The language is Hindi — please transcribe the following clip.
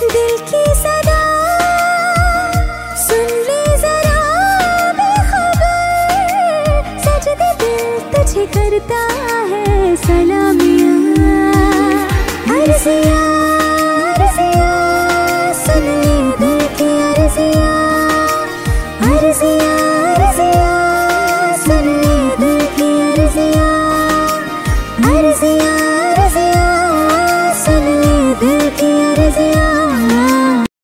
दिल की सदा सुन ले जरा बेखबर, सजदे दिल तुझे करता है सलामियां, अर्ज़ियां